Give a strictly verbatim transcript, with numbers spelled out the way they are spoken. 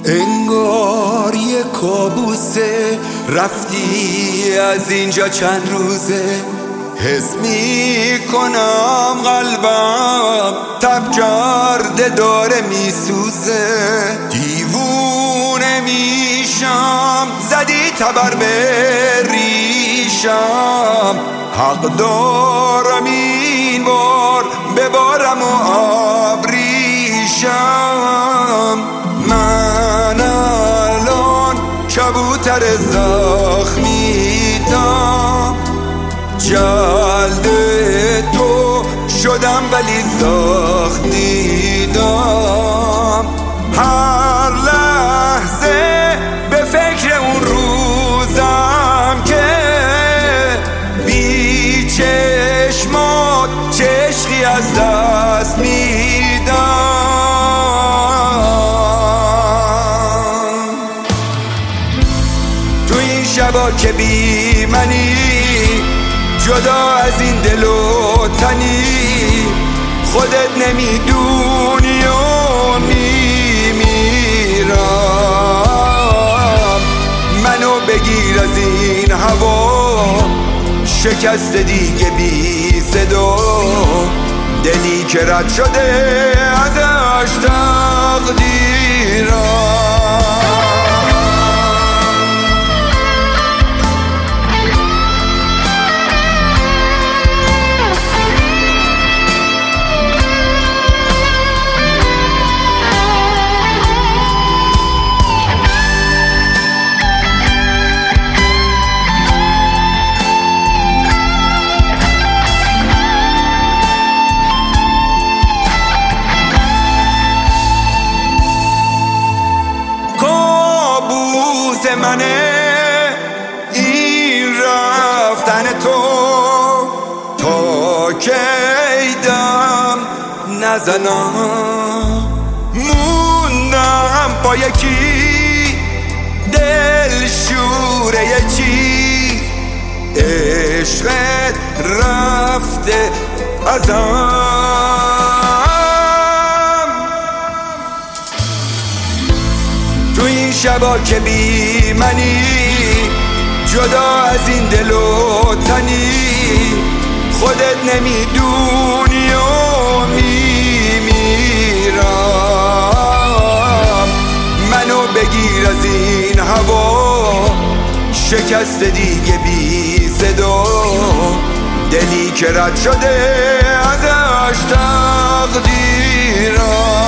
انگار یه کابوسه، رفتی از اینجا چند روزه. حس می کنم قلبم تب کرده داره می سوزه. دیوونه میشم زدی تبر به ریشم. حق دارم این بار ببارم و آبریشم. من الان کبوتر زخمیتم، جلد تو شدم ولی زخم دیدم. هر لحظه به فکر اون روزم که بی چشمات چه عشقی از دست میدم. تو این شبا که بی منی، جدا از این دل و تنی، خودت نمیدونی و میمیرم. منو بگیر از این هوا، شکست دیگه بی صدا. دلی که رد شده ازش تقدیرم. منه این رفتن تو، تا کی دم نزنم. موندم با یکی دل شوره چی، عشقت رفته ازم. تو این شبا که بی منی، جدا از این دل و تنی، خودت نمیدونی و میمیرم. منو بگیر از این هوا، شکست دیگه بی صدا. دلی که رد شده ازش تقدیرم.